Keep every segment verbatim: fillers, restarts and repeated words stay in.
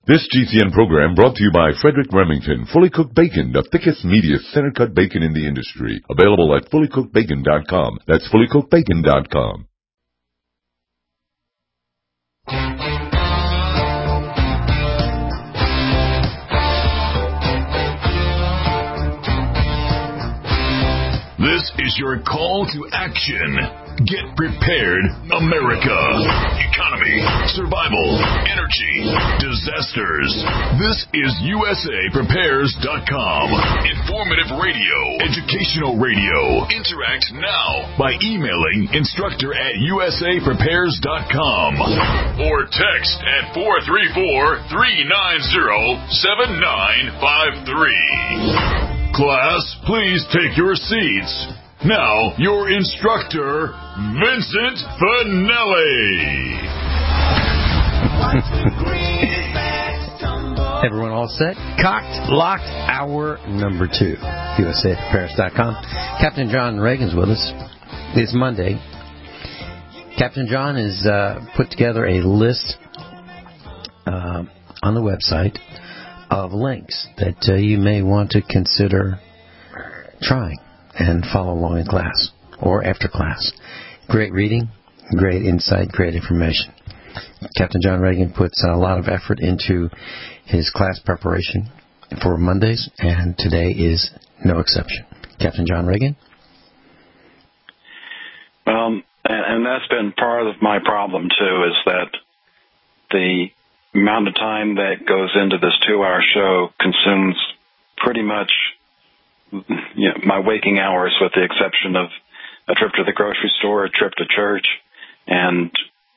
This G C N program brought to you by Frederick Remington, Fully Cooked Bacon, the thickest, meatiest, center-cut bacon in the industry. Available at fully cooked bacon dot com. That's fully cooked bacon dot com. This is your call to action. Get prepared, America. Economy, survival, energy, disasters. This is U S A Prepares dot com. Informative radio, educational radio. Interact now by emailing instructor at U S A Prepares dot com or text at four three four, three nine zero, seven nine five three. Class, please take your seats. Now, your instructor, Vincent Finelli. Everyone all set? Cocked, locked, hour number two. U S A Prepares dot com. Captain John Reagan's with us. It's Monday. Captain John has uh, put together a list uh, on the website of links that uh, you may want to consider trying and follow along in class or after class. Great reading, great insight, great information. Captain John Reagan puts a lot of effort into his class preparation for Mondays, and today is no exception. Captain John Reagan? Um, and that's been part of my problem, too, is that the amount of time that goes into this two-hour show consumes pretty much, you know, my waking hours, with the exception of a trip to the grocery store, a trip to church, and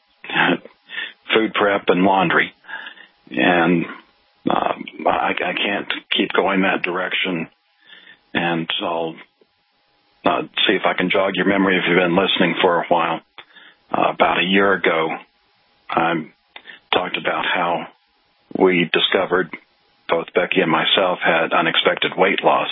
food prep and laundry. And um, I, I can't keep going that direction. And I'll uh, see if I can jog your memory if you've been listening for a while. Uh, about a year ago, I talked about how we discovered, both Becky and myself had unexpected weight loss.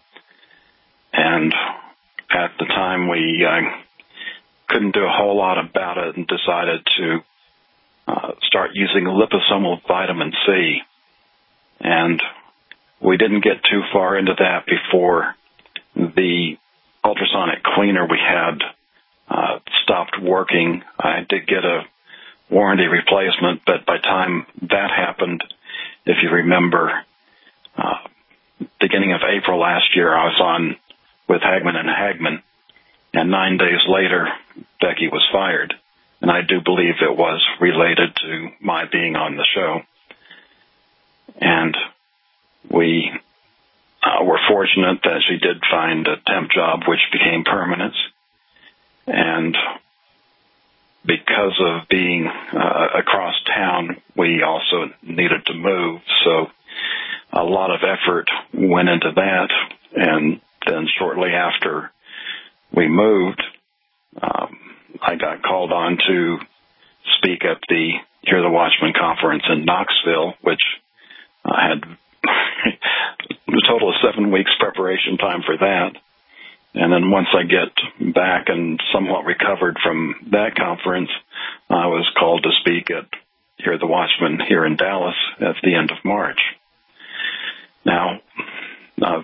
And at the time, we uh, couldn't do a whole lot about it and decided to uh, start using liposomal vitamin C. And we didn't get too far into that before the ultrasonic cleaner we had uh, stopped working. I did get a warranty replacement, but by the time that happened, if you remember, uh, beginning of April last year, I was on with Hagman and Hagman, and nine days later, Becky was fired. And I do believe it was related to my being on the show. And we uh, were fortunate that she did find a temp job, which became permanent. And because of being uh, across town, we also needed to move. So a lot of effort went into that. And then shortly after we moved, um, I got called on to speak at the Hear the Watchman conference in Knoxville, which I had a total of seven weeks preparation time for that. And then once I get back and somewhat recovered from that conference, I was called to speak at Hear the Watchman here in Dallas at the end of March. Now, uh,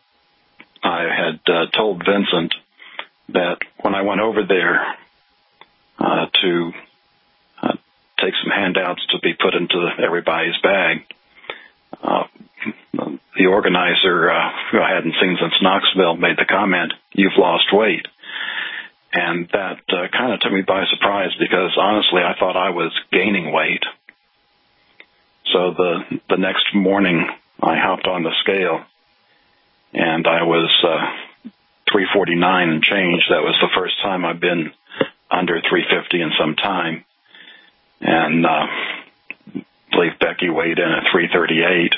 I had uh, told Vincent that when I went over there uh, to uh, take some handouts to be put into everybody's bag, uh, the organizer, uh, who I hadn't seen since Knoxville, made the comment, "You've lost weight." And that uh, kind of took me by surprise because, honestly, I thought I was gaining weight. So the the next morning, I hopped on the scale, and I was uh, three forty-nine and change. That was the first time I've been under three fifty in some time. And uh, I believe Becky weighed in at three thirty-eight.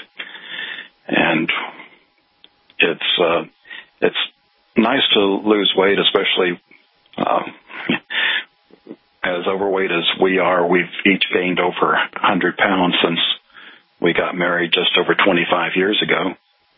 And it's uh, it's nice to lose weight, especially uh, as overweight as we are. We've each gained over one hundred pounds since we got married just over twenty-five years ago.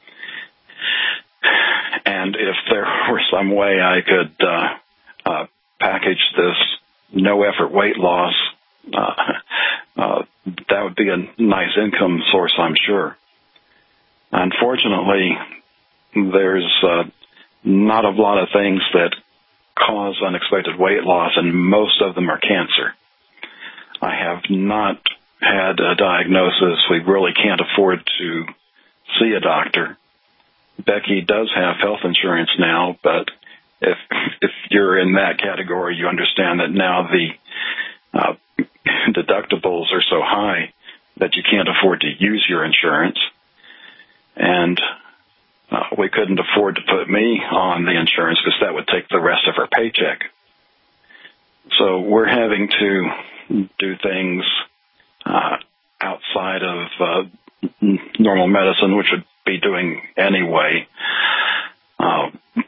And if there were some way I could uh, uh, package this no-effort weight loss uh, uh, that would be a nice income source, I'm sure. Unfortunately, there's uh, not a lot of things that cause unexpected weight loss, and most of them are cancer. I have not had a diagnosis. We really can't afford to see a doctor. Becky does have health insurance now, but if if you're in that category, you understand that now the uh, deductibles are so high that you can't afford to use your insurance. And uh, we couldn't afford to put me on the insurance because that would take the rest of her paycheck. So we're having to do things uh, outside of uh, normal medicine, which would be doing anyway. Uh,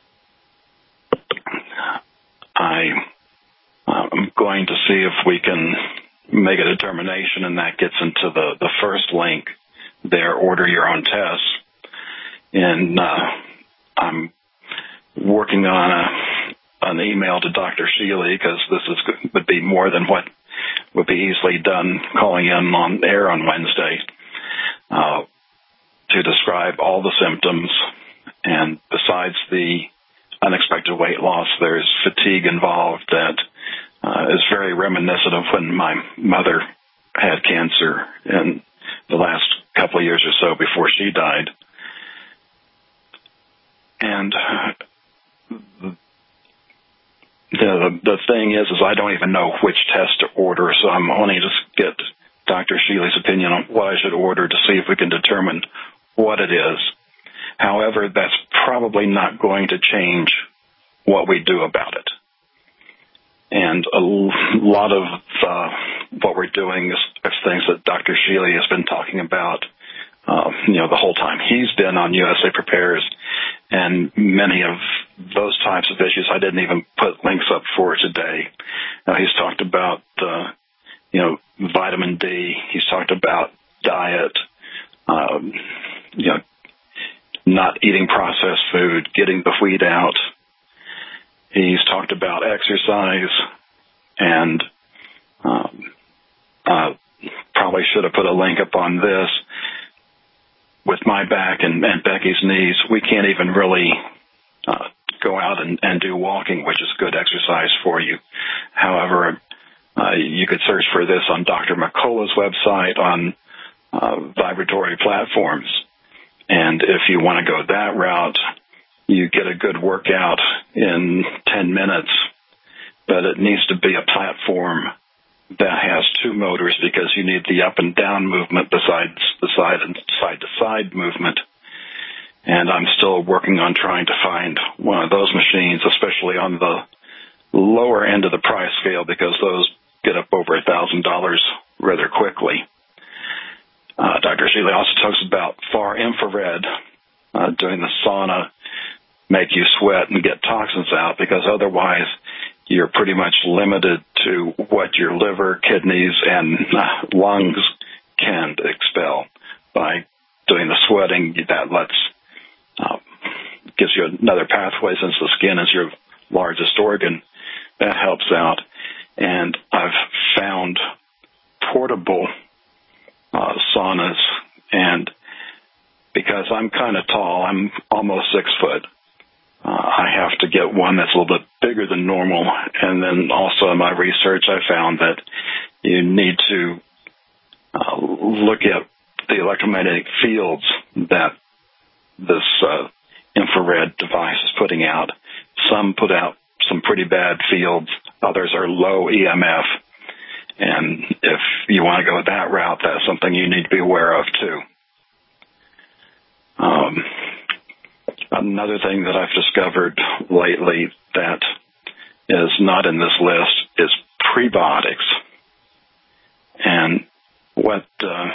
I, I'm going to see if we can make a determination, and that gets into the, the first link there, order your own tests. And uh, I'm working on a, an email to Doctor Sheely, because this is, would be more than what would be easily done calling in on air on Wednesday, uh, to describe all the symptoms. And besides the unexpected weight loss, there's fatigue involved that uh, is very reminiscent of when my mother had cancer in the last couple of years or so before she died. And the, the the thing is, is I don't even know which test to order, so I'm only just get Doctor Sheely's opinion on what I should order to see if we can determine what it is. However, that's probably not going to change what we do about it. And a lot of uh, what we're doing is, is things that Doctor Sheely has been talking about, uh, you know, the whole time he's been on U S A Prepares. And many of those types of issues I didn't even put links up for today. Uh, he's talked about, uh, you know, vitamin D. He's talked about diet, um, you know, not eating processed food, getting the wheat out. He's talked about exercise, and um, uh, probably should have put a link up on this. With my back and, and Becky's knees, we can't even really uh, go out and, and do walking, which is good exercise for you. However, uh, you could search for this on Doctor McCullough's website on uh, vibratory platforms. And if you want to go that route, you get a good workout in ten minutes, but it needs to be a platform that has two motors, because you need the up and down movement besides the side and side to side movement. And I'm still working on trying to find one of those machines, especially on the lower end of the price scale, because those get up over a thousand dollars rather quickly. Uh, Doctor Sheely also talks about far infrared, uh, doing the sauna, make you sweat and get toxins out, because otherwise you're pretty much limited to what your liver, kidneys, and uh, lungs can expel. By doing the sweating, that lets uh, gives you another pathway, since the skin is your largest organ. That helps out. And I've found portable uh, saunas, and because I'm kind of tall, I'm almost six foot, Uh, I have to get one that's a little bit bigger than normal. And then also in my research, I found that you need to uh, look at the electromagnetic fields that this uh, infrared device is putting out. Some put out some pretty bad fields. Others are low E M F. And if you want to go that route, that's something you need to be aware of too. Um, Another thing that I've discovered lately that is not in this list is prebiotics. And what, uh,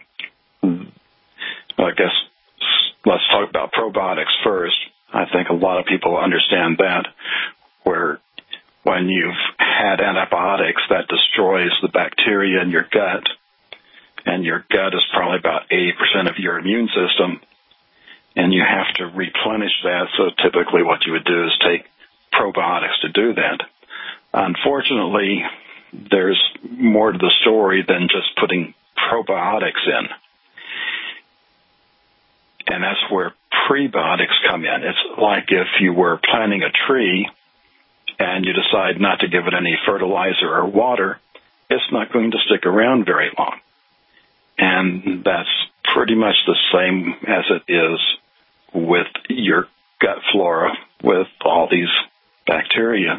I guess, let's talk about probiotics first. I think a lot of people understand that, where when you've had antibiotics, that destroys the bacteria in your gut, and your gut is probably about eighty percent of your immune system. And you have to replenish that, so typically what you would do is take probiotics to do that. Unfortunately, there's more to the story than just putting probiotics in. And that's where prebiotics come in. It's like if you were planting a tree and you decide not to give it any fertilizer or water, it's not going to stick around very long. And that's pretty much the same as it is with your gut flora with all these bacteria.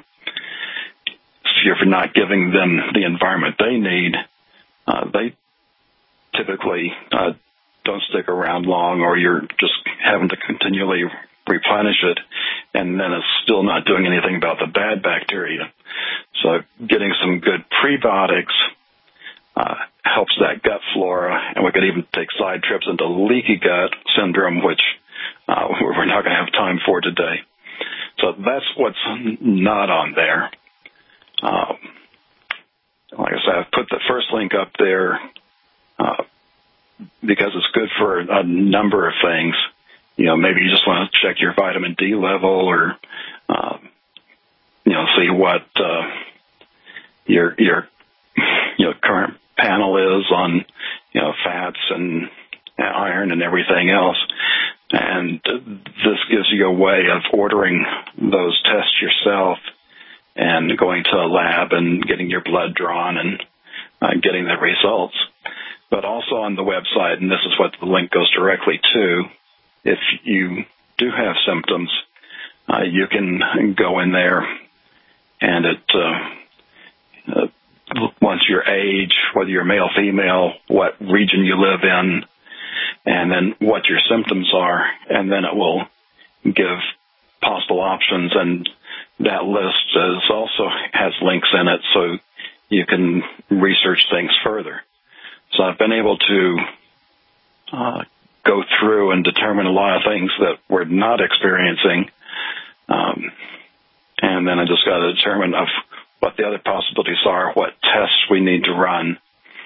If you're not giving them the environment they need, uh, they typically uh, don't stick around long, or you're just having to continually replenish it, and then it's still not doing anything about the bad bacteria. So getting some good prebiotics uh, helps that gut flora, and we could even take side trips into leaky gut syndrome, which uh, we're not going to have time for today. So that's what's not on there. Um, like I said, I've put the first link up there uh, because it's good for a number of things. You know, maybe you just want to check your vitamin D level, or uh, you know, see what uh, your your you know current panel is on you know fats and iron and everything else. And this gives you a way of ordering those tests yourself and going to a lab and getting your blood drawn and uh, getting the results. But also on the website, and this is what the link goes directly to, if you do have symptoms, uh, you can go in there and it uh, uh, once your age, whether you're male, female, what region you live in, and then what your symptoms are, and then it will give possible options, and that list is also has links in it so you can research things further. So I've been able to uh, go through and determine a lot of things that we're not experiencing, um, and then I just got to determine of what the other possibilities are, what tests we need to run,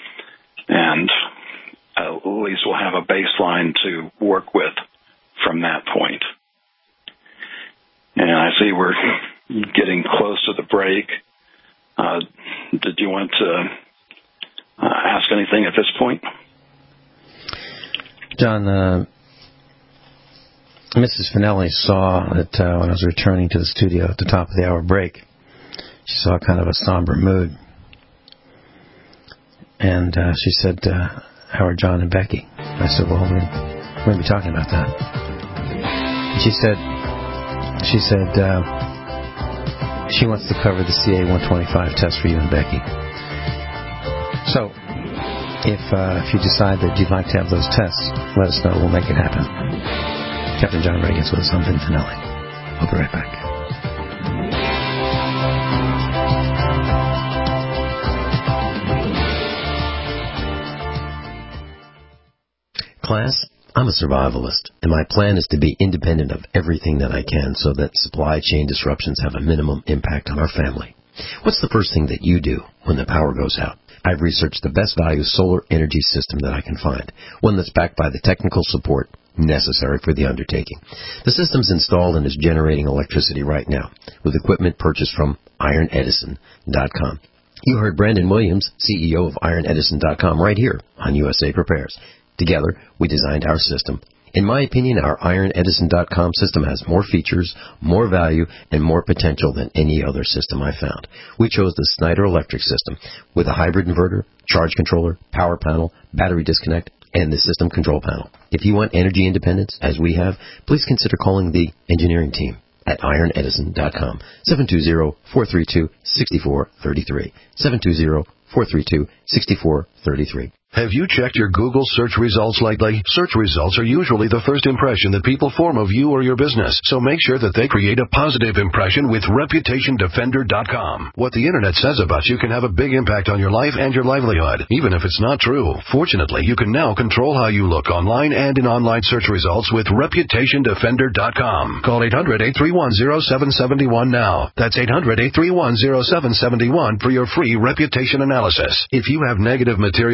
and at least we'll have a baseline to work with from that point. And I see we're getting close to the break. Uh, did you want to uh, ask anything at this point? John, uh, Missus Finelli saw that uh, when I was returning to the studio at the top of the hour break, she saw kind of a somber mood. And uh, she said, uh, how are John and Becky? I said, well, we're, we're going to be talking about that. And she said, she said, uh, she wants to cover the C A one twenty-five test for you and Becky. So, if uh, if you decide that you'd like to have those tests, let us know. We'll make it happen. Captain John Reagan's with us. I'm Vin Finelli. We'll be right back. Class, I'm a survivalist, and my plan is to be independent of everything that I can so that supply chain disruptions have a minimum impact on our family. What's the first thing that you do when the power goes out? I've researched the best value solar energy system that I can find, one that's backed by the technical support necessary for the undertaking. The system's installed and is generating electricity right now with equipment purchased from iron edison dot com. You heard Brandon Williams, C E O of iron edison dot com, right here on U S A Prepares. Together, we designed our system. In my opinion, our iron edison dot com system has more features, more value, and more potential than any other system I found. We chose the Snyder Electric system with a hybrid inverter, charge controller, power panel, battery disconnect, and the system control panel. If you want energy independence, as we have, please consider calling the engineering team at iron edison dot com, seven two zero, four three two, six four three three, seven two zero, four three two, six four three three. Have you checked your Google search results lately? Search results are usually the first impression that people form of you or your business, so make sure that they create a positive impression with reputation defender dot com. What the Internet says about you can have a big impact on your life and your livelihood, even if it's not true. Fortunately, you can now control how you look online and in online search results with reputation defender dot com. Call eight hundred, eight three one, zero seven seven one now. That's eight hundred, eight three one, zero seven seven one for your free reputation analysis. If you have negative material from an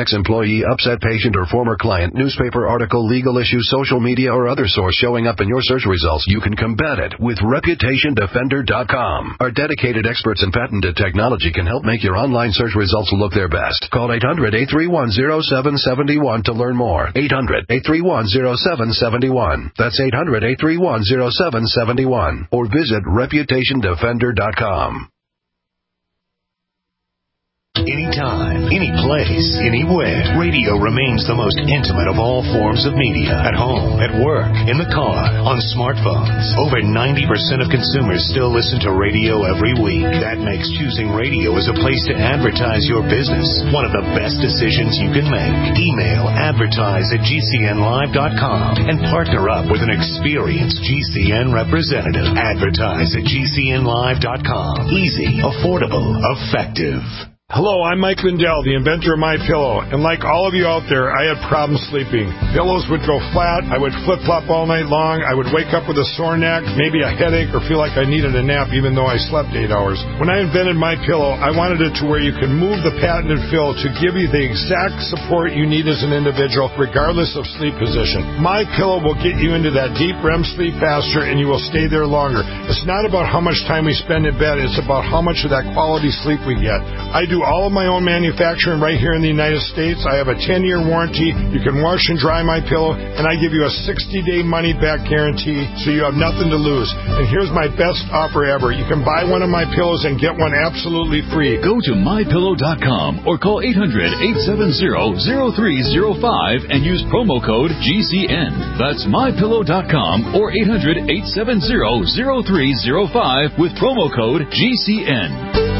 ex-employee, upset patient, or former client, newspaper article, legal issue, social media, or other source showing up in your search results, you can combat it with reputation defender dot com. Our dedicated experts in patented technology can help make your online search results look their best. Call eight hundred, eight three one, zero seven seven one to learn more. eight hundred, eight three one, zero seven seven one. That's eight hundred, eight three one, zero seven seven one. Or visit reputation defender dot com. Anytime, any place, anywhere, radio remains the most intimate of all forms of media. At home, at work, in the car, on smartphones. Over ninety percent of consumers still listen to radio every week. That makes choosing radio as a place to advertise your business one of the best decisions you can make. Email advertise at G C N live dot com and partner up with an experienced G C N representative. Advertise at G C N live dot com. Easy, affordable, effective. Hello, I'm Mike Lindell, the inventor of MyPillow, and like all of you out there, I had problems sleeping. Pillows would go flat, I would flip-flop all night long, I would wake up with a sore neck, maybe a headache, or feel like I needed a nap even though I slept eight hours. When I invented MyPillow, I wanted it to where you can move the patented fill to give you the exact support you need as an individual, regardless of sleep position. MyPillow will get you into that deep R E M sleep faster, and you will stay there longer. It's not about how much time we spend in bed, it's about how much of that quality sleep we get. I do all of my own manufacturing right here in the United States. I have a ten-year warranty. You can wash and dry my pillow, and I give you a sixty-day money-back guarantee, so you have nothing to lose. And here's my best offer ever. You can buy one of my pillows and get one absolutely free. Go to my pillow dot com or call eight hundred, eight seven zero, zero three zero five and use promo code G C N. That's my pillow dot com or eight hundred, eight seven zero, zero three zero five with promo code G C N.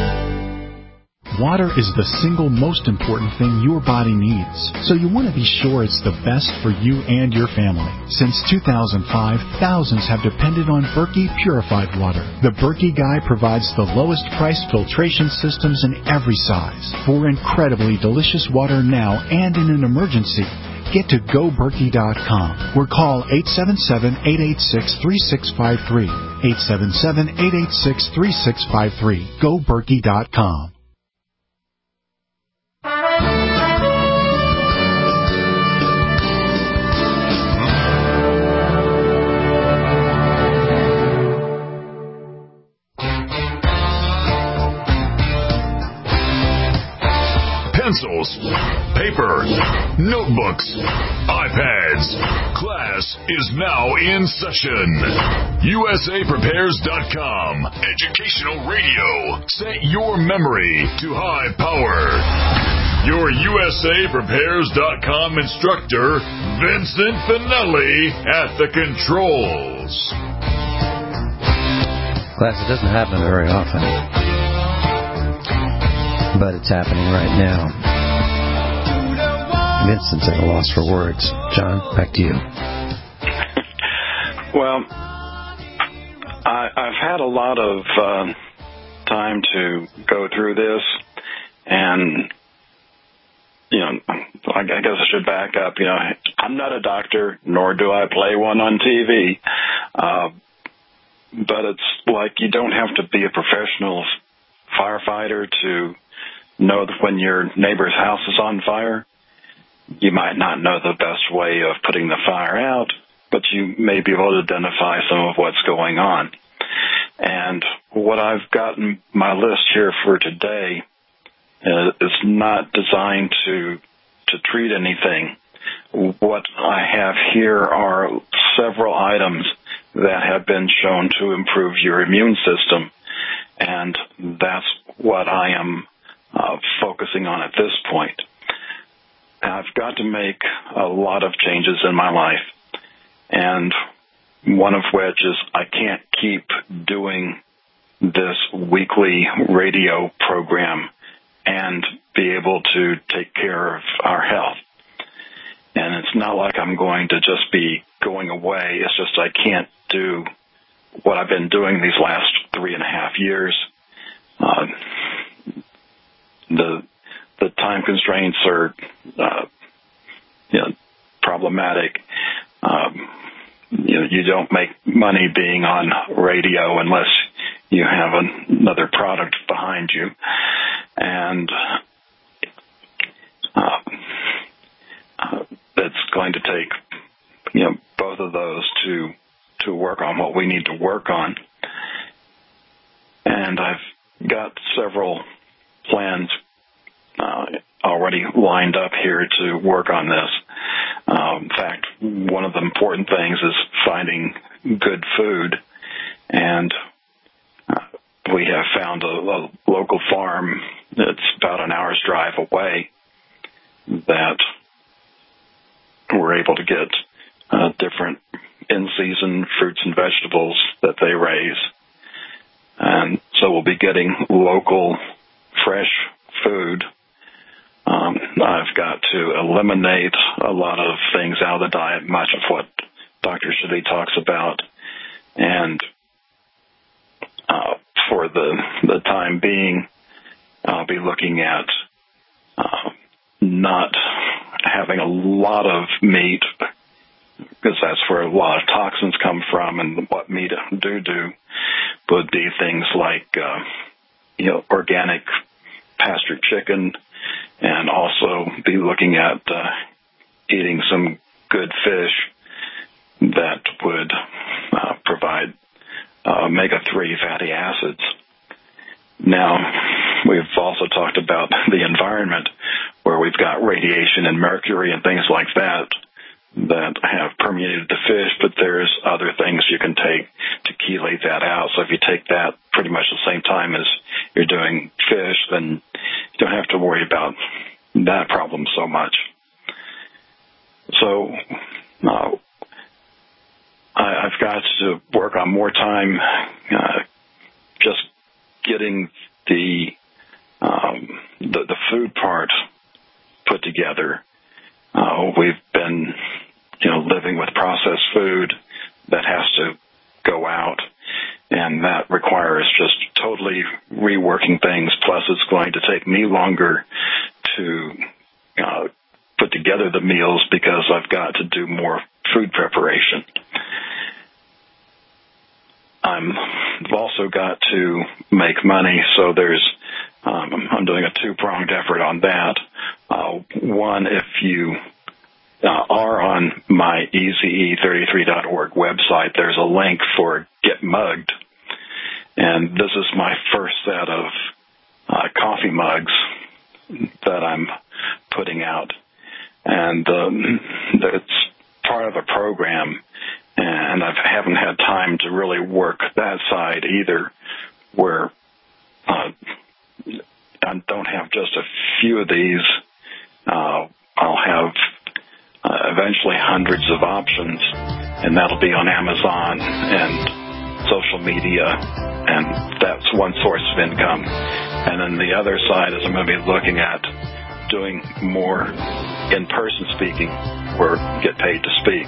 Water is the single most important thing your body needs, so you want to be sure it's the best for you and your family. Since two thousand five, thousands have depended on Berkey purified water. The Berkey Guy provides the lowest price filtration systems in every size for incredibly delicious water now and in an emergency. Get to go berkey dot com or call eight seven seven, eight eight six, three six five three. eight seven seven, eight eight six, three six five three. go berkey dot com. Pencils, paper, notebooks, iPads. Class is now in session. U S A Prepares dot com. Educational radio. Set your memory to high power. Your U S A Prepares dot com instructor, Vincent Finelli, at the controls. Class, it doesn't happen very often, but it's happening right now. Vincent's at a loss for words. John, back to you. Well, I, I've had a lot of uh, time to go through this, and, you know, I, I guess I should back up. You know, I'm not a doctor, nor do I play one on T V, uh, but it's like you don't have to be a professional firefighter to know that when your neighbor's house is on fire. You might not know the best way of putting the fire out, but you may be able to identify some of what's going on. And what I've gotten my list here for today is not designed to to treat anything. What I have here are several items that have been shown to improve your immune system, and that's what I am uh, focusing on at this point. I've got to make a lot of changes in my life, and one of which is I can't keep doing this weekly radio program and be able to take care of our health. And it's not like I'm going to just be going away. It's just I can't do what I've been doing these last three and a half years. Uh, the The time constraints are, uh, you know, problematic. Um, you know, you don't make money being on radio unless you have an, another product behind you, and uh, going to take, you know, both of those to to work on what we need to work on. And I've got several plans uh, already lined up here to work on this. Um, in fact, one of the important things is finding good food, and uh, we have found a, a local farm that's about an hour's drive away that we're able to get uh, different in-season fruits and vegetables that they raise. And so we'll be getting local, fresh food. Um, I've got to eliminate a lot of things out of the diet, much of what Doctor Shadi talks about. And uh, for the, the time being, I'll be looking at uh, not having a lot of meat, because that's where a lot of toxins come from, and what meat do do would be things like, uh, you know, organic pastured chicken, and also be looking at uh, eating some good fish that would uh, provide uh, omega three fatty acids. Now, we've also talked about the environment, where we've got radiation and mercury and things like that that have permeated the fish, but there's other things you can take to chelate that out. So if you take that pretty much the same time as you're doing fish, then you don't have to worry about that problem so much. So uh, I, I've got to work on more time uh, just getting the, um, the the food part put together. Uh, we've been, you know, living with processed food that has to go out, and that requires just totally reworking things. Plus, it's going to take me longer to uh, put together the meals because I've got to do more food preparation. I'm, I've also got to make money, so there's um, I'm doing a two-pronged effort on that. Uh, one, if you uh, are on my E Z E thirty-three dot org website, there's a link for Get Mugged, and this is my first set of uh, coffee mugs that I'm putting out, and um, it's part of a program, and I haven't had time to really work that side either, where uh, I don't have just a few of these. Uh, I'll have uh, eventually hundreds of options, and that'll be on Amazon and social media, and that's one source of income. And then the other side is I'm going to be looking at doing more in-person speaking, where I get paid to speak.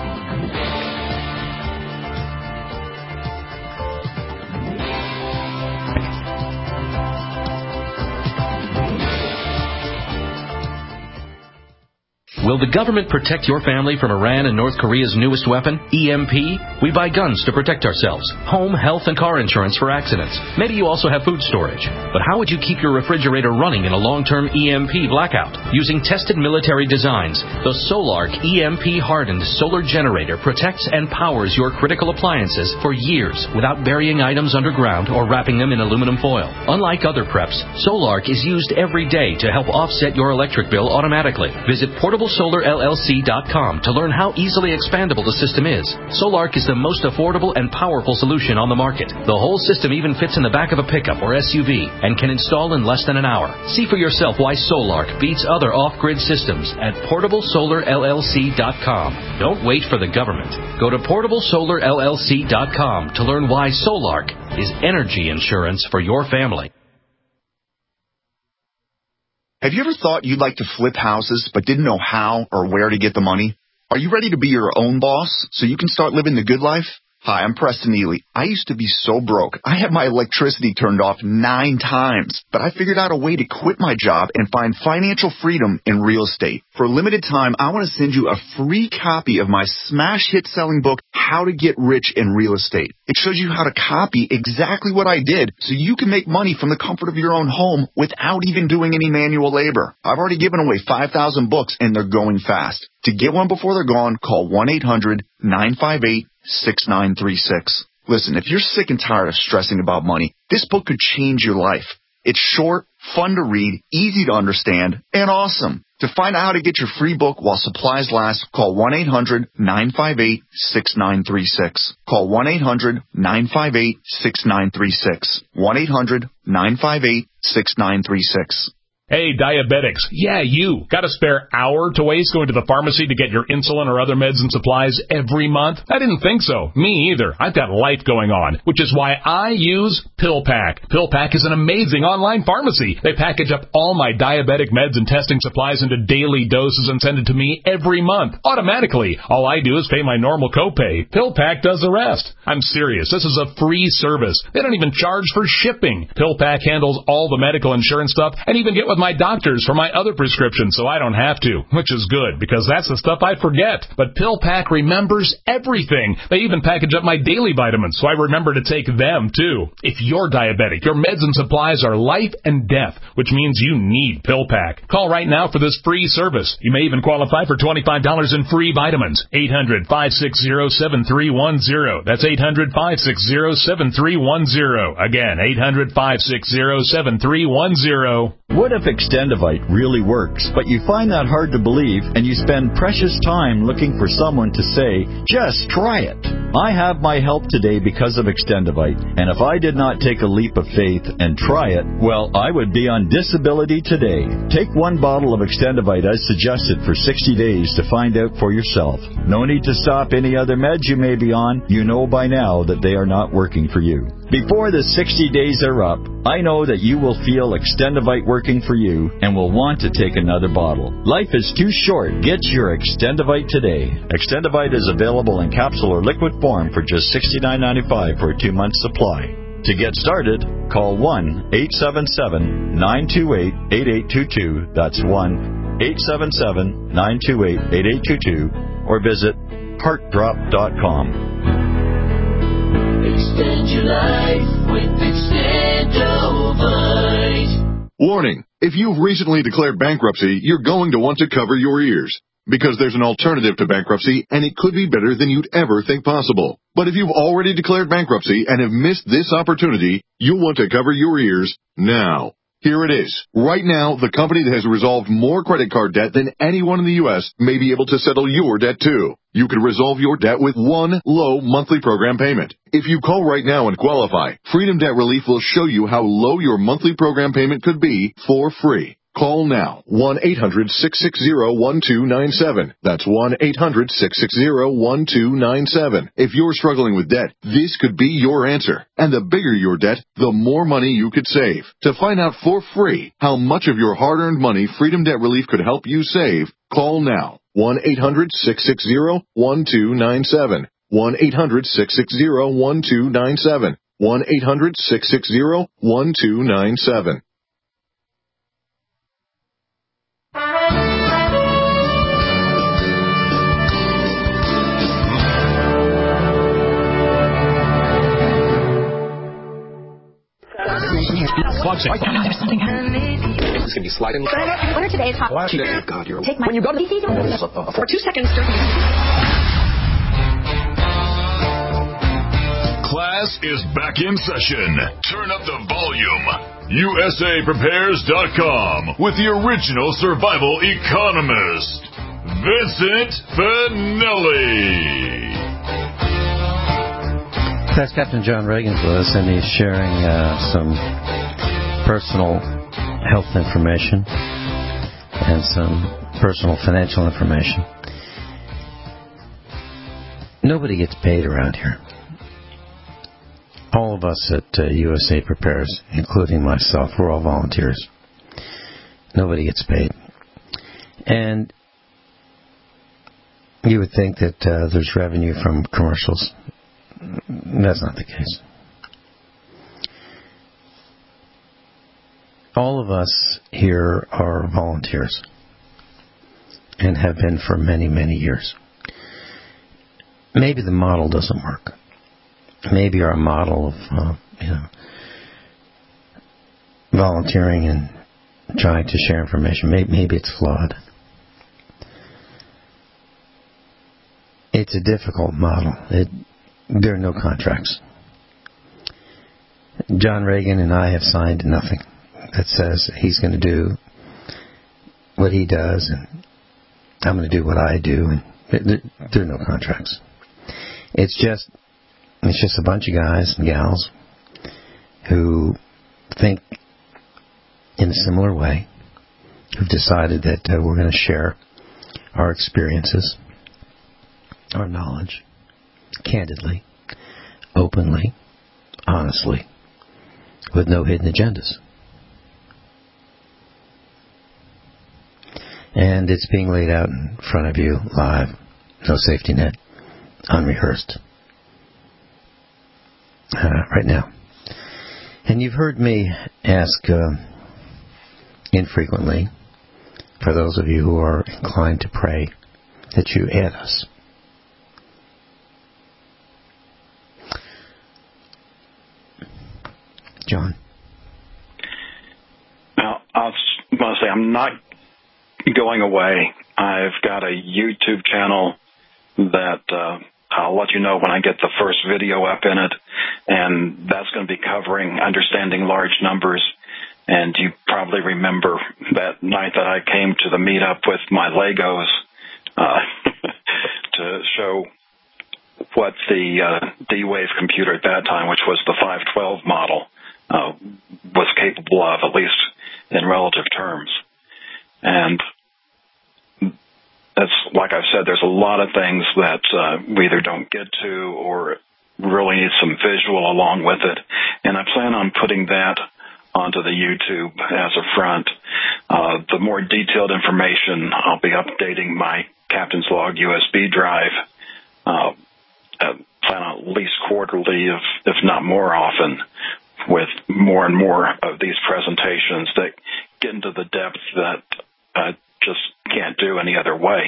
Will the government protect your family from Iran and North Korea's newest weapon, E M P? We buy guns to protect ourselves, home, health, and car insurance for accidents. Maybe you also have food storage. But how would you keep your refrigerator running in a long-term E M P blackout? Using tested military designs, the Solark E M P-hardened solar generator protects and powers your critical appliances for years without burying items underground or wrapping them in aluminum foil. Unlike other preps, Solark is used every day to help offset your electric bill automatically. Visit portable solar L L C dot com to learn how easily expandable the system is. Solark is the most affordable and powerful solution on the market. The whole system even fits in the back of a pickup or S U V and can install in less than an hour. See for yourself why Solark beats other off-grid systems at portable solar L L C dot com. Don't wait for the government. Go to portable solar L L C dot com to learn why Solark is energy insurance for your family. Have you ever thought you'd like to flip houses but didn't know how or where to get the money? Are you ready to be your own boss so you can start living the good life? Hi, I'm Preston Ely. I used to be so broke. I had my electricity turned off nine times, but I figured out a way to quit my job and find financial freedom in real estate. For a limited time, I want to send you a free copy of my smash hit selling book, How to Get Rich in Real Estate. It shows you how to copy exactly what I did so you can make money from the comfort of your own home without even doing any manual labor. I've already given away five thousand books and they're going fast. To get one before they're gone, call one eight hundred nine five eight six nine three six. Listen, if you're sick and tired of stressing about money, this book could change your life. It's short, fun to read, easy to understand, and awesome. To find out how to get your free book while supplies last, call one eight hundred nine five eight six nine three six. Call one eight hundred nine five eight six nine three six. one eight hundred nine five eight six nine three six. Hey, diabetics. Yeah, you. Got a spare hour to waste going to the pharmacy to get your insulin or other meds and supplies every month? I didn't think so. Me either. I've got life going on, which is why I use PillPack. PillPack is an amazing online pharmacy. They package up all my diabetic meds and testing supplies into daily doses and send it to me every month, automatically. All I do is pay my normal copay. PillPack does the rest. I'm serious. This is a free service. They don't even charge for shipping. PillPack handles all the medical insurance stuff and even get with my doctors for my other prescriptions so I don't have to, which is good because that's the stuff I forget. But PillPack remembers everything. They even package up my daily vitamins so I remember to take them too. If you're diabetic, your meds and supplies are life and death, which means you need PillPack. Call right now for this free service. You may even qualify for twenty-five dollars in free vitamins. eight hundred five six zero seven three one zero. That's eight hundred five six zero seven three one zero. Again, eight hundred five six zero seven three one zero. What if Extendivite really works, but you find that hard to believe and you spend precious time looking for someone to say, just try it? I have my help today because of Extendivite, and if I did not take a leap of faith and try it, well, I would be on disability today. Take one bottle of Extendivite as suggested for sixty days to find out for yourself. No need to stop any other meds you may be on. You know by now that they are not working for you. Before the sixty days are up, I know that you will feel Extendivite working for you and will want to take another bottle. Life is too short. Get your Extendivite today. Extendivite is available in capsule or liquid form for just sixty-nine ninety-five for a two-month supply. To get started, call one eight seven seven nine two eight eight eight two two. That's one eight seven seven nine two eight eight eight two two or visit heart drop dot com. Extend your life with Extendivite. Warning, if you've recently declared bankruptcy, you're going to want to cover your ears. Because there's an alternative to bankruptcy, and it could be better than you'd ever think possible. But if you've already declared bankruptcy and have missed this opportunity, you'll want to cover your ears now. Here it is. Right now, the company that has resolved more credit card debt than anyone in the U S may be able to settle your debt too. You can resolve your debt with one low monthly program payment. If you call right now and qualify, Freedom Debt Relief will show you how low your monthly program payment could be for free. Call now, one eight hundred six six zero one two nine seven. That's one eight hundred six six zero one two nine seven. If you're struggling with debt, this could be your answer. And the bigger your debt, the more money you could save. To find out for free how much of your hard-earned money Freedom Debt Relief could help you save, call now, one eight hundred six six zero one two nine seven. one eight hundred six six zero one two nine seven. one eight hundred six six zero one two nine seven. There's something happening. It's going to be sliding. What are today's hot? God, you're Take my. When you go to the for two seconds. Class is back in session. Turn up the volume. U S A Prepares dot com with the original survival economist, Vincent Finelli. That's Captain John Reagan's with us, and he's sharing uh, some personal health information and some personal financial information. Nobody gets paid around here. All of us at uh, U S A Prepares, including myself, we're all volunteers. Nobody gets paid. And you would think that uh, there's revenue from commercials. That's not the case. All of us here are volunteers and have been for many, many years. Maybe the model doesn't work. Maybe our model of, uh, you know, volunteering and trying to share information, maybe, maybe it's flawed. It's a difficult model. It, there are no contracts. John Reagan and I have signed nothing that says he's going to do what he does and I'm going to do what I do. And there, there are no contracts. It's just, it's just a bunch of guys and gals who think in a similar way, who've decided that uh, we're going to share our experiences, our knowledge, candidly, openly, honestly, with no hidden agendas. And it's being laid out in front of you live, no safety net, unrehearsed, uh, right now. And you've heard me ask uh, infrequently, for those of you who are inclined to pray, that you add us. John? Now, I was going to say, I'm not going away. I've got a YouTube channel that uh, I'll let you know when I get the first video up in it, and that's going to be covering understanding large numbers. And you probably remember that night that I came to the meetup with my Legos uh, to show what the uh, D-Wave computer at that time, which was the five twelve model, uh, was capable of, at least in relative terms. And that's, like I've said, there's a lot of things that uh, we either don't get to or really need some visual along with it. And I plan on putting that onto the YouTube as a front. Uh, the more detailed information, I'll be updating my Captain's Log U S B drive. Uh, uh, plan on at least quarterly, if, if not more often, with more and more of these presentations that get into the depth that I just can't do any other way.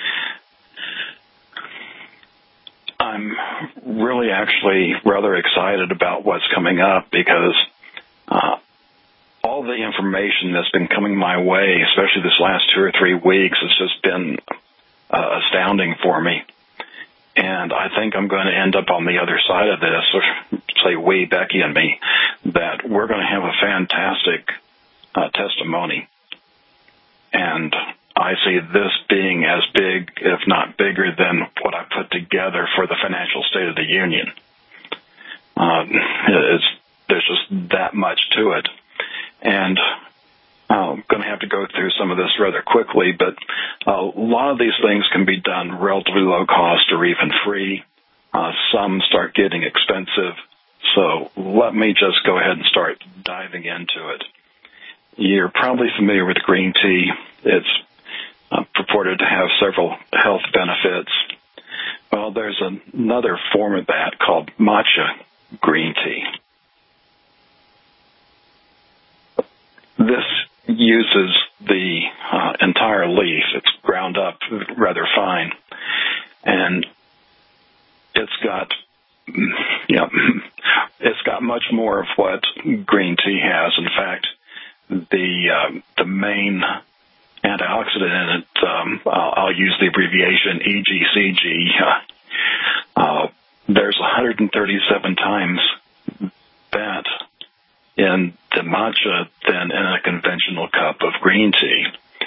I'm really actually rather excited about what's coming up because uh, all the information that's been coming my way, especially this last two or three weeks, has just been uh, astounding for me. And I think I'm going to end up on the other side of this, or say we, Becky and me, that we're going to have a fantastic uh, testimony. And I see this being as big, if not bigger, than what I put together for the Financial State of the Union. Uh, it's, there's just that much to it. And I'm going to have to go through some of this rather quickly, but a lot of these things can be done relatively low cost or even free. Uh, some start getting expensive. So let me just go ahead and start diving into it. You're probably familiar with green tea. It's uh, purported to have several health benefits. Well, there's another form of that called matcha green tea. This uses the uh, entire leaf. It's ground up rather fine. And it's got, you know, it's got much more of what green tea has. In fact, the uh, the main antioxidant in it, um, I'll, I'll use the abbreviation E G C G. Uh, uh, there's one hundred thirty-seven times that in the matcha than in a conventional cup of green tea.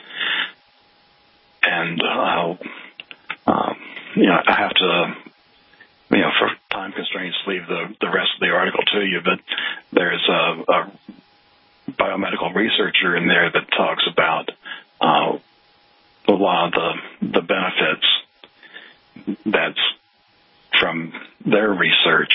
And I'll, um, you know, I have to, you know, for time constraints, leave the, the rest of the article to you, but there's a, a biomedical researcher in there that talks about uh, a lot of the, the benefits that's from their research.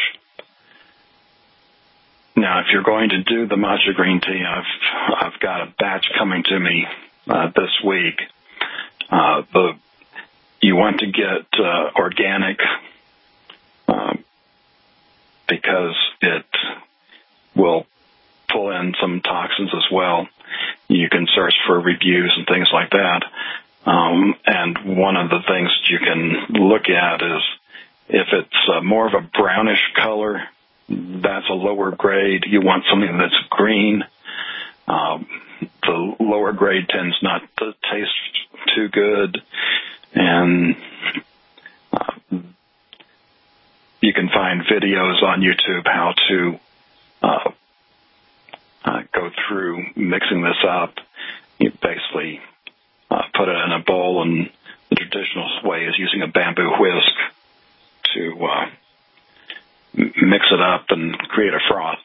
Now, if you're going to do the matcha green tea, I've I've got a batch coming to me uh, this week. Uh, the you want to get uh, organic uh, because it will pull in some toxins as well. You can search for reviews and things like that. Um, and one of the things that you can look at is if it's uh, more of a brownish color, that's a lower grade. You want something that's green. Um, the lower grade tends not to taste too good. And uh, you can find videos on YouTube how to uh, uh, go through mixing this up. You basically uh, put it in a bowl, and the traditional way is using a bamboo whisk to uh, mix it up and create a froth.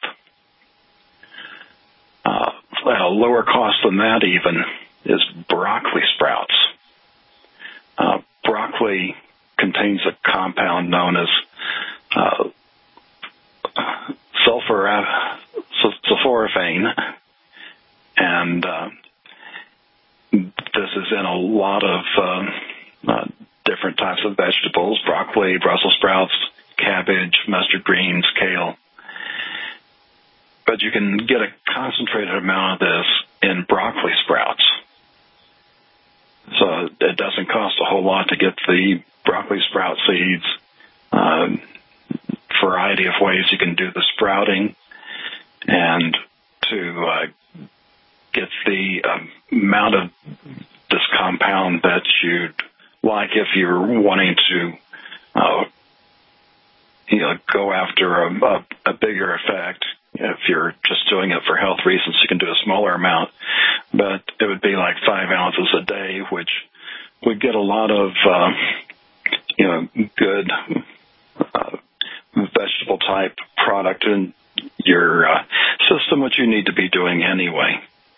Uh, at a lower cost than that even is broccoli sprouts. Uh, broccoli contains a compound known as uh, sulfur, uh, sulforaphane, and uh, this is in a lot of uh, uh, different types of vegetables: broccoli, Brussels sprouts, cabbage, mustard greens, kale. But you can get a concentrated amount of this in broccoli sprouts. So it doesn't cost a whole lot to get the broccoli sprout seeds. Um, variety of ways you can do the sprouting, and to uh, get the um, amount of this compound that you'd like if you're wanting to uh, you know, go after a, a, a bigger effect. If you're just doing it for health reasons, you can do a smaller amount, but it would be like five ounces a day, which would get a lot of, uh, you know, good uh, vegetable type product in your uh, system, which you need to be doing anyway.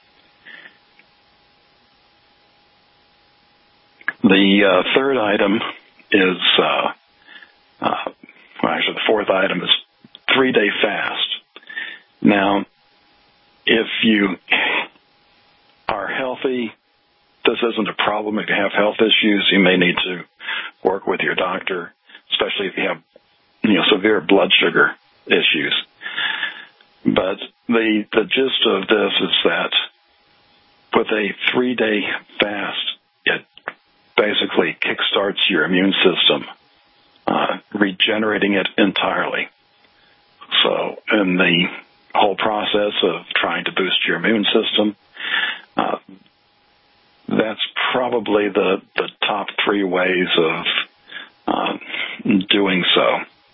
The uh, third item is, uh, uh, well, actually the fourth item is three-day fast. Now, if you are healthy, this isn't a problem. If you have health issues, you may need to work with your doctor, especially if you have, you know, severe blood sugar issues. But the the gist of this is that with a three-day fast, it basically kickstarts your immune system, uh, regenerating it entirely. So in the whole process of trying to boost your immune system, uh, that's probably the, the top three ways of uh, doing so.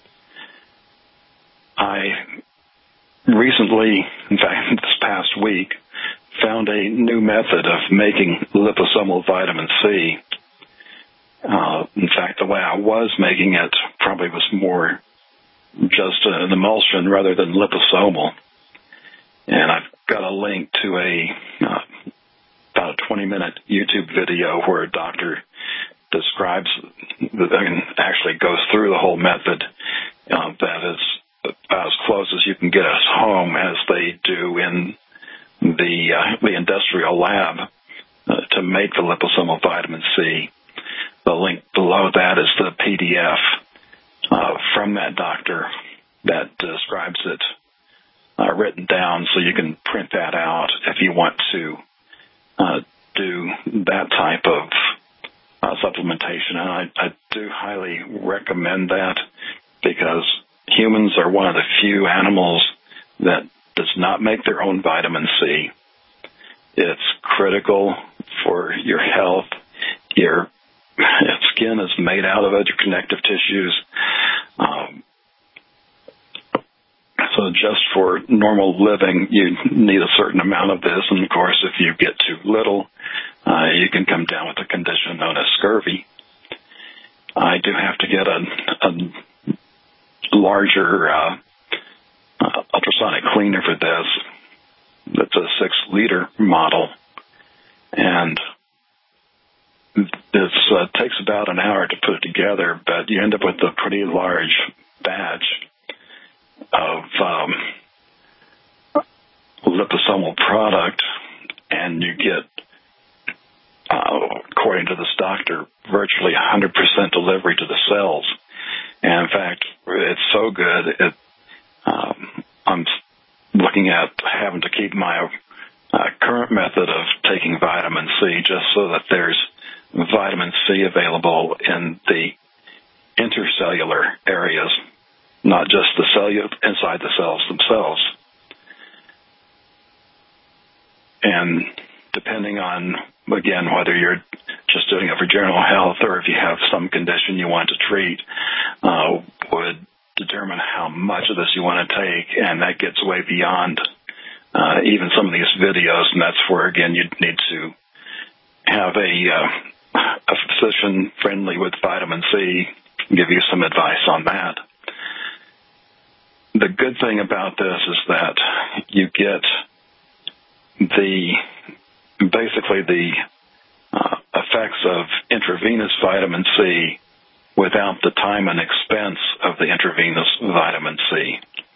I recently, in fact, this past week, found a new method of making liposomal vitamin C. Uh, in fact, the way I was making it probably was more just an emulsion rather than liposomal. And I've got a link to a uh, about a twenty-minute YouTube video where a doctor describes, and actually goes through the whole method. Uh, that is about as close as you can get us home as they do in the uh, the industrial lab uh, to make the liposomal vitamin C. The link below that is the P D F uh, from that doctor that describes it. Uh, written down, so you can print that out if you want to uh, do that type of uh, supplementation. And I, I do highly recommend that, because humans are one of the few animals that does not make their own vitamin C. It's critical for your health. Your skin is made out of it, your connective tissues. Um, So just for normal living, you need a certain amount of this. And, of course, if you get too little, uh, you can come down with a condition known as scurvy. I do have to get a, a larger uh, uh, ultrasonic cleaner for this. That's a six-liter model. And this uh, takes about an hour to put it together, but you end up with a pretty large batch of um, liposomal product, and you get, uh, according to this doctor, virtually one hundred percent delivery to the cells. And in fact, it's so good, it Um, I'm looking at having to keep my uh, current method of taking vitamin C just so that there's vitamin C available in the intercellular areas, not just the cellular inside the cells themselves. And depending on, again, whether you're just doing it for general health or if you have some condition you want to treat, uh, would determine how much of this you want to take, and that gets way beyond uh, even some of these videos, and that's where, again, you'd need to have a, uh, a physician friendly with vitamin C give you some advice on that. The good thing about this is that you get the basically the uh, effects of intravenous vitamin C without the time and expense of the intravenous vitamin C.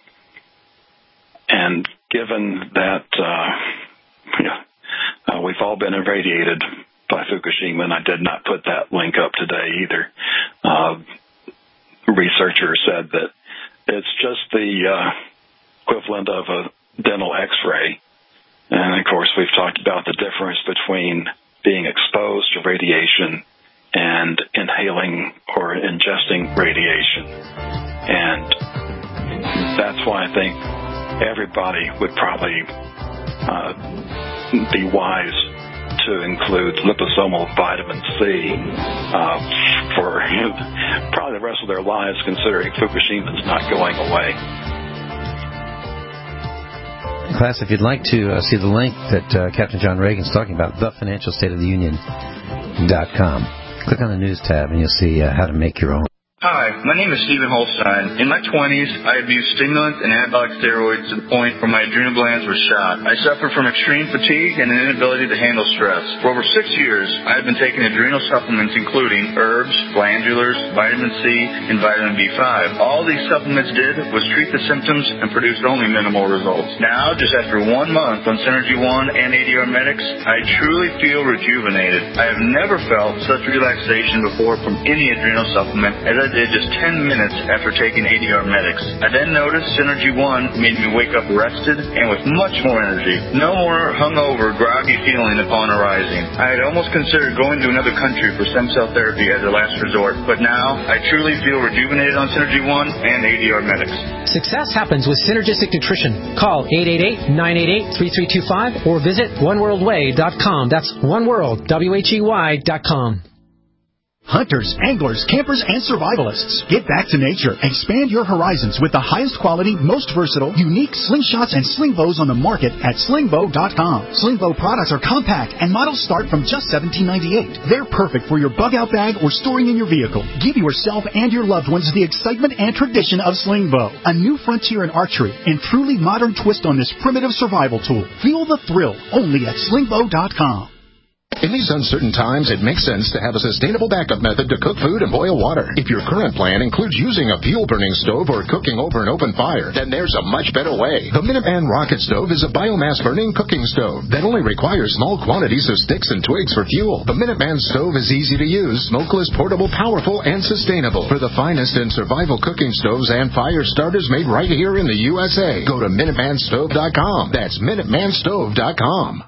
And given that uh, yeah, uh, we've all been irradiated by Fukushima, and I did not put that link up today either, uh, researchers said that it's just the uh, equivalent of a dental x-ray. And, of course, we've talked about the difference between being exposed to radiation and inhaling or ingesting radiation. And that's why I think everybody would probably uh, be wise to include liposomal vitamin C uh, for probably the rest of their lives, considering Fukushima's not going away. Class, if you'd like to uh, see the link that uh, Captain John Reagan's talking about, the financial state of the union dot com. Click on the news tab and you'll see uh, how to make your own. Hi, my name is Stephen Holstein. In my twenties, I abused stimulants and anabolic steroids to the point where my adrenal glands were shot. I suffered from extreme fatigue and an inability to handle stress. For over six years, I have been taking adrenal supplements including herbs, glandulars, vitamin C, and vitamin B five. All these supplements did was treat the symptoms and produced only minimal results. Now, just after one month on Synergy One and A D R Medics, I truly feel rejuvenated. I have never felt such relaxation before from any adrenal supplement as I did just ten minutes after taking A D R Medics. I then noticed Synergy One made me wake up rested and with much more energy. No more hungover, groggy feeling upon arising. I had almost considered going to another country for stem cell therapy as a last resort, but now I truly feel rejuvenated on Synergy One and A D R Medics. Success happens with Synergistic Nutrition. Call eight eight eight, nine eight eight, three three two five or visit one world way dot com. That's oneworld, W H E Y dot com. Hunters, anglers, campers, and survivalists. Get back to nature. Expand your horizons with the highest quality, most versatile, unique slingshots and sling bows on the market at sling bow dot com. Sling bow products are compact and models start from just seventeen ninety-eight. They're perfect for your bug-out bag or storing in your vehicle. Give yourself and your loved ones the excitement and tradition of sling bow. A new frontier in archery and truly modern twist on this primitive survival tool. Feel the thrill only at sling bow dot com. In these uncertain times, it makes sense to have a sustainable backup method to cook food and boil water. If your current plan includes using a fuel-burning stove or cooking over an open fire, then there's a much better way. The Minuteman Rocket Stove is a biomass-burning cooking stove that only requires small quantities of sticks and twigs for fuel. The Minuteman Stove is easy to use, smokeless, portable, powerful, and sustainable. For the finest in survival cooking stoves and fire starters made right here in the U S A, go to minuteman stove dot com. That's minuteman stove dot com.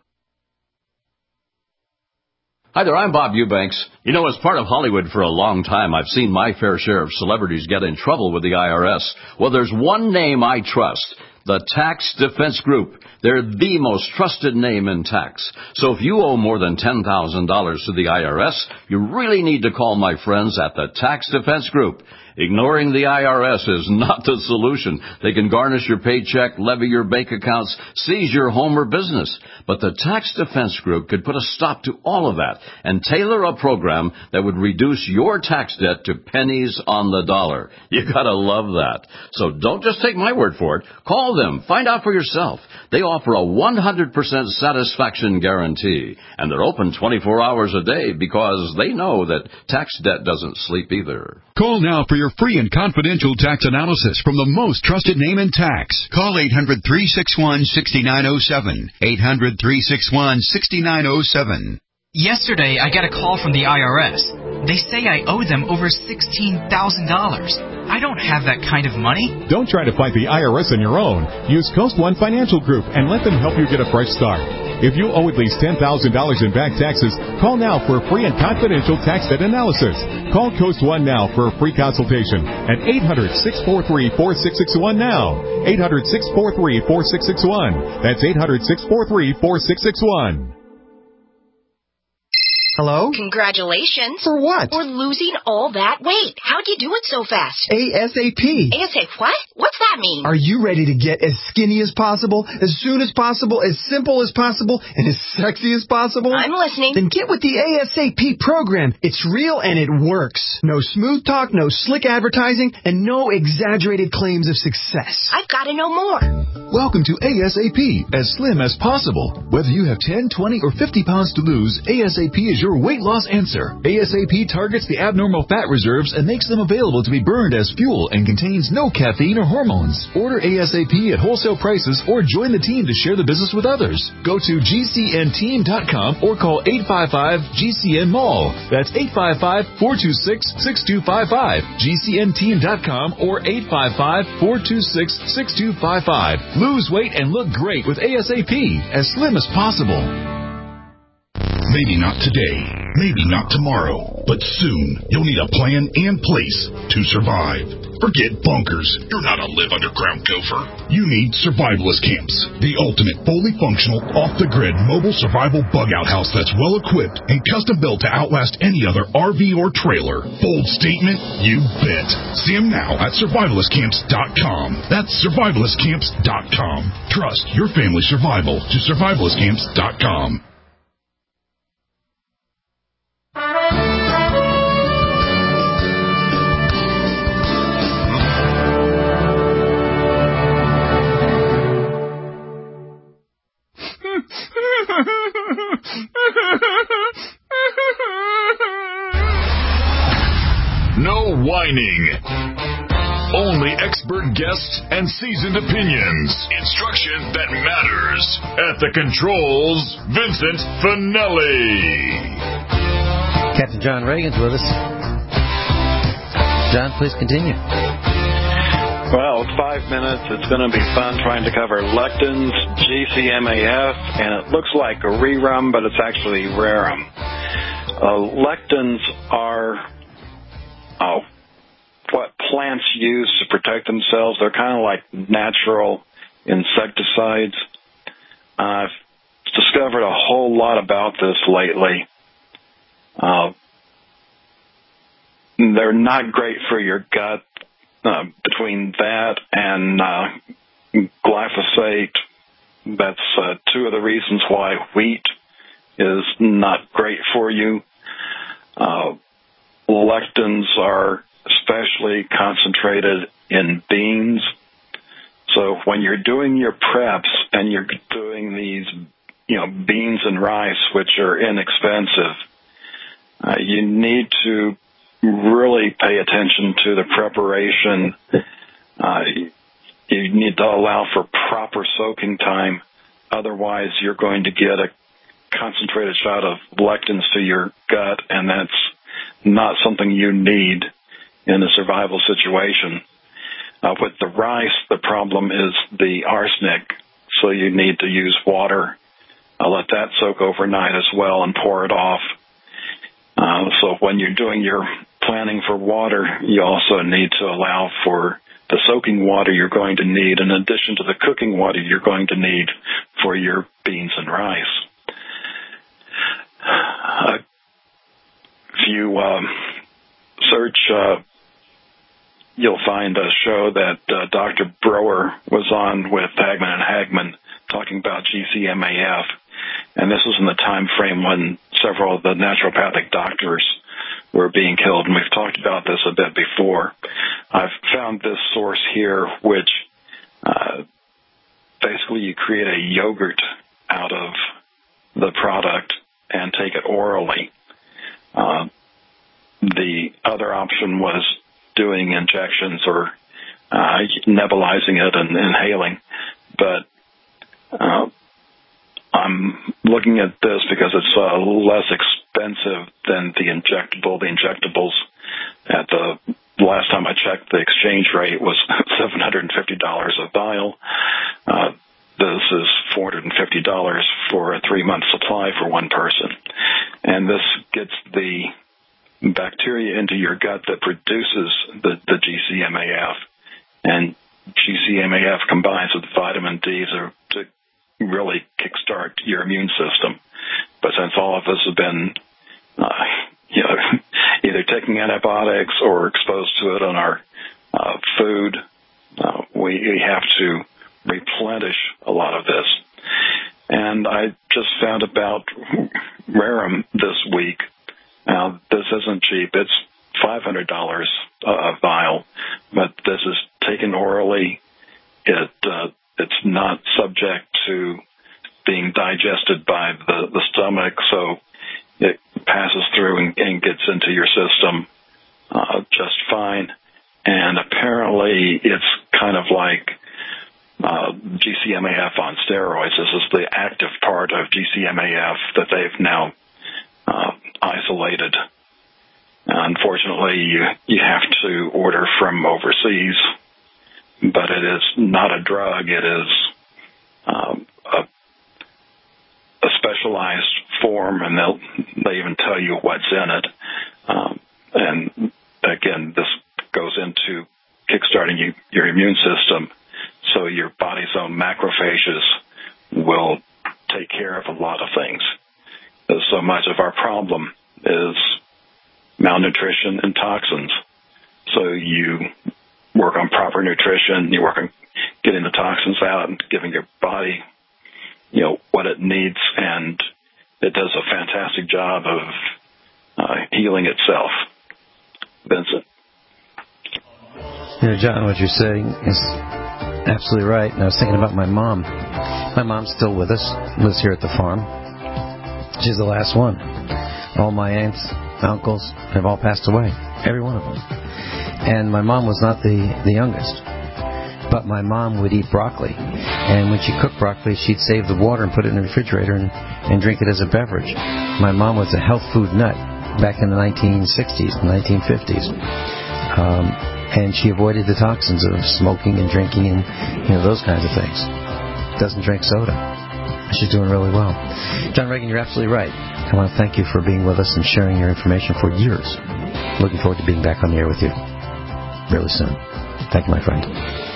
Hi there, I'm Bob Eubanks. You know, as part of Hollywood for a long time, I've seen my fair share of celebrities get in trouble with the I R S. Well, there's one name I trust, the Tax Defense Group. They're the most trusted name in tax. So if you owe more than ten thousand dollars to the I R S, you really need to call my friends at the Tax Defense Group. Ignoring the I R S is not the solution. They can garnish your paycheck, levy your bank accounts, seize your home or business. But the Tax Defense Group could put a stop to all of that and tailor a program that would reduce your tax debt to pennies on the dollar. You gotta love that. So don't just take my word for it. Call them. Find out for yourself. They offer a one hundred percent satisfaction guarantee. And they're open twenty-four hours a day because they know that tax debt doesn't sleep either. Call now for your free and confidential tax analysis from the most trusted name in tax. Call eight hundred, three six one, six nine zero seven. eight hundred, three six one, six nine zero seven. Yesterday, I got a call from the I R S. They say I owe them over sixteen thousand dollars. I don't have that kind of money. Don't try to fight the I R S on your own. Use Coast One Financial Group and let them help you get a fresh start. If you owe at least ten thousand dollars in back taxes, call now for a free and confidential tax debt analysis. Call Coast One now for a free consultation at eight hundred, six four three, four six six one now. eight hundred, six four three, four six six one. That's eight hundred, six four three, four six six one. Hello? Congratulations. For what? For losing all that weight. How'd you do it so fast? ASAP. ASAP what? What's that mean? Are you ready to get as skinny as possible, as soon as possible, as simple as possible, and as sexy as possible? I'm listening. Then get with the ASAP program. It's real and it works. No smooth talk, no slick advertising, and no exaggerated claims of success. I've got to know more. Welcome to ASAP, as slim as possible. Whether you have ten, twenty, or fifty pounds to lose, ASAP is your weight loss answer. ASAP targets the abnormal fat reserves and makes them available to be burned as fuel and contains no caffeine or hormones. Order ASAP at wholesale prices or join the team to share the business with others. Go to G C N team dot com or call eight five five G C N mall. That's eight five five, four two six, six two five five. G C N team dot com or eight five five, four two six, six two five five. Lose weight and look great with ASAP, as slim as possible. Maybe not today, maybe not tomorrow, but soon you'll need a plan in place to survive. Forget bunkers. You're not a live underground gopher. You need survivalist camps, the ultimate fully functional, off-the-grid mobile survival bug-out house that's well-equipped and custom-built to outlast any other R V or trailer. Bold statement? You bet. See them now at survivalist camps dot com. That's survivalist camps dot com. Trust your family's survival to survivalist camps dot com. No whining. Only expert guests and seasoned opinions. Instruction that matters. At the controls, Vincent Finelli. Captain John Reagan's with us. John, please continue. Well, it's five minutes. It's going to be fun trying to cover lectins, G C M A F, and it looks like a rerum, but it's actually rerum. Uh, lectins are uh, what plants use to protect themselves. They're kind of like natural insecticides. I've discovered a whole lot about this lately. Uh, they're not great for your gut. Uh, between that and uh, glyphosate, that's uh, two of the reasons why wheat is not great for you. Uh, lectins are especially concentrated in beans. So when you're doing your preps and you're doing these, you know, beans and rice, which are inexpensive, uh, you need to really pay attention to the preparation. Uh, you need to allow for proper soaking time. Otherwise, you're going to get a concentrated shot of lectins to your gut, and that's not something you need in a survival situation. Uh, with the rice, the problem is the arsenic, so you need to use water. Uh, let that soak overnight as well and pour it off. Uh, so when you're doing your planning for water, you also need to allow for the soaking water you're going to need in addition to the cooking water you're going to need for your beans and rice. Uh, if you um, search, uh, you'll find a show that uh, Doctor Broer was on with Hagman and Hagman talking about G C M A F. And this was in the time frame when several of the naturopathic doctors were being killed, and we've talked about this a bit before. I've found this source here, which uh, basically you create a yogurt out of the product and take it orally. Uh, the other option was doing injections or uh, nebulizing it and inhaling, but uh, I'm looking at this because it's uh, less expensive than the injectable. The injectables at the last time I checked, the exchange rate was seven hundred fifty dollars a vial. Uh, this is four hundred fifty dollars for a three-month supply for one person. And this gets the bacteria into your gut that produces the, the G C M A F. And G C M A F combines with vitamin D to, to really kickstart your immune system. But since all of us have been uh, you know, either taking antibiotics or exposed to it on our uh, food, uh, we, we have to replenish a lot of this. And I just found about Rerum this week. Now, this isn't cheap. It's five hundred dollars a vial, but this is taken orally. It uh, it's not subject to being digested by the, the stomach, so it passes through and, and gets into your system uh, just fine. And apparently it's kind of like uh, G C M A F on steroids. This is the active part of G C M A F that they've now uh, isolated. Unfortunately, you, you have to order from overseas, but it is not a drug. It is um, a, a specialized form, and they'll they even tell you what's in it. Um, and again, this goes into kickstarting you, your immune system, so your body's own macrophages will take care of a lot of things. So much of our problem is malnutrition and toxins. So you work on proper nutrition, you work on getting the toxins out and giving your body, you know, what it needs, and it does a fantastic job of uh, healing itself. Vincent? You know, John, what you're saying is absolutely right. And I was thinking about my mom. My mom's still with us, lives here at the farm. She's the last one. All my aunts, uncles have all passed away, every one of them. And my mom was not the, the youngest, but my mom would eat broccoli. And when she cooked broccoli, she'd save the water and put it in the refrigerator and, and drink it as a beverage. My mom was a health food nut back in the nineteen sixties, nineteen fifties. Um, and she avoided the toxins of smoking and drinking and, you know, those kinds of things. Doesn't drink soda. She's doing really well. John Reagan, you're absolutely right. I want to thank you for being with us and sharing your information for years. Looking forward to being back on the air with you really soon. Thank you, my friend.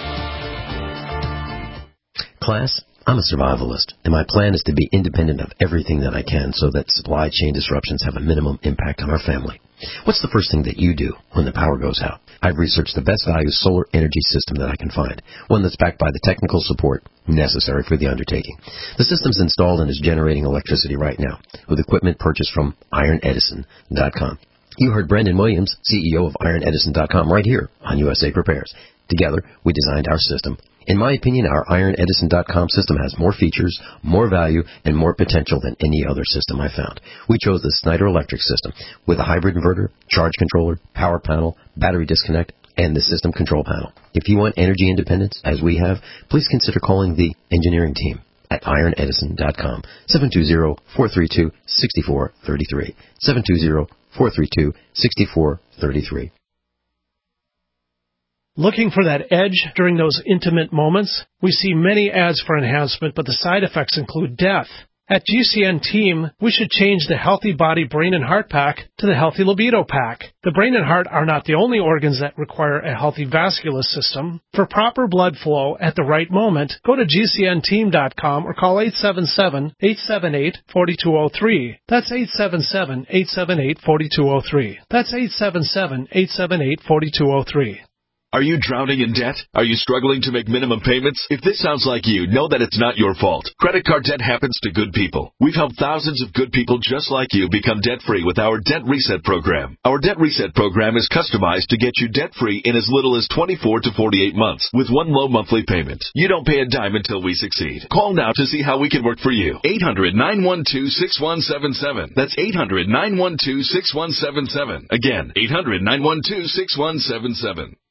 Class, I'm a survivalist, and my plan is to be independent of everything that I can so that supply chain disruptions have a minimum impact on our family. What's the first thing that you do when the power goes out? I've researched the best value solar energy system that I can find, one that's backed by the technical support necessary for the undertaking. The system's installed and is generating electricity right now with equipment purchased from Iron Edison dot com. You heard Brendan Williams, C E O of Iron Edison dot com, right here on U S A Prepares. Together, we designed our system. In my opinion, our Iron Edison dot com system has more features, more value, and more potential than any other system I found. We chose the Snyder Electric system with a hybrid inverter, charge controller, power panel, battery disconnect, and the system control panel. If you want energy independence, as we have, please consider calling the engineering team at Iron Edison dot com, seven two zero, four three two, six four three three, seven two zero, four three two, six four three three. Looking for that edge during those intimate moments? We see many ads for enhancement, but the side effects include death. At G C N Team, we should change the Healthy Body Brain and Heart Pack to the Healthy Libido Pack. The brain and heart are not the only organs that require a healthy vascular system. For proper blood flow at the right moment, go to G C N team dot com or call eight seven seven, eight seven eight, four two zero three. That's eight seven seven, eight seven eight, four two zero three. That's eight seven seven, eight seven eight, four two zero three. Are you drowning in debt? Are you struggling to make minimum payments? If this sounds like you, know that it's not your fault. Credit card debt happens to good people. We've helped thousands of good people just like you become debt-free with our Debt Reset program. Our Debt Reset program is customized to get you debt-free in as little as twenty-four to forty-eight months with one low monthly payment. You don't pay a dime until we succeed. Call now to see how we can work for you. eight hundred, nine one two, six one seven seven. That's eight hundred, nine one two, six one seven seven. Again, eight hundred, nine one two, six one seven seven.